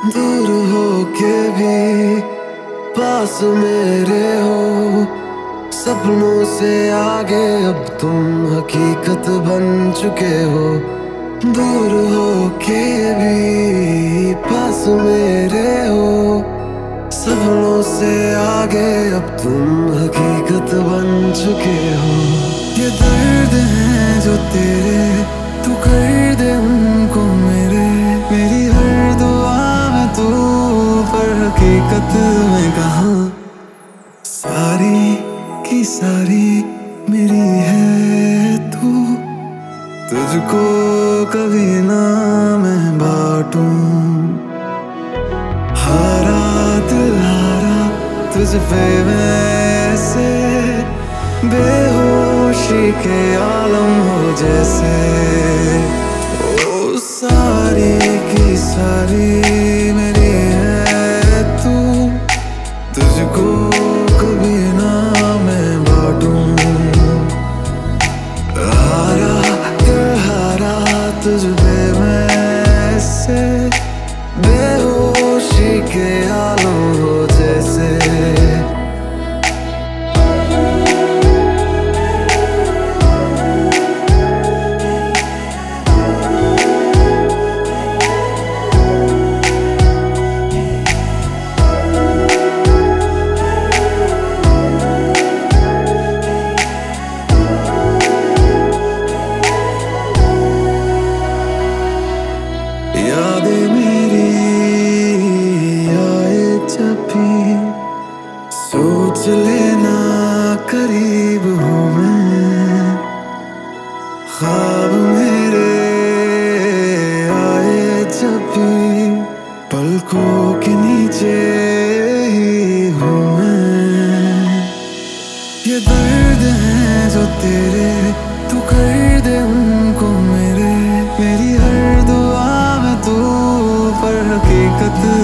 दूर हो के भी पास मेरे हो, सपनों से आगे अब तुम हकीकत बन चुके हो। दूर हो के भी पास मेरे हो, सपनों से आगे अब तुम हकीकत बन चुके हो। ये दर्द है जो तेरे, तू कर दे उनको मेरे। मेरी हर दुआ में तू, पर हकीकत में कहाँ। सारी की सारी मेरी है तू, तुझको कभी ना मैं बांटूं। हारा दिल हारा तुझ पे वैसे, बेहोशी के आलम हो जैसे। ओ सारी की सारी मेरी है तू, तुझको कभी ना मैं बांटूं। हारा दिल हारा तुझ पे वैसे, बेहोशी के आलम हो जैसे। यादें मेरी आए जब भी, सोच लेना करीब हूँ मैं। ख्वाब मेरे आए जब भी, पलकों के नीचे ही हूँ मैं। ये दर्द है जो तेरे, तू कर दे उनको मेरे। मेरी हर दुआ में तू, पर हकीकत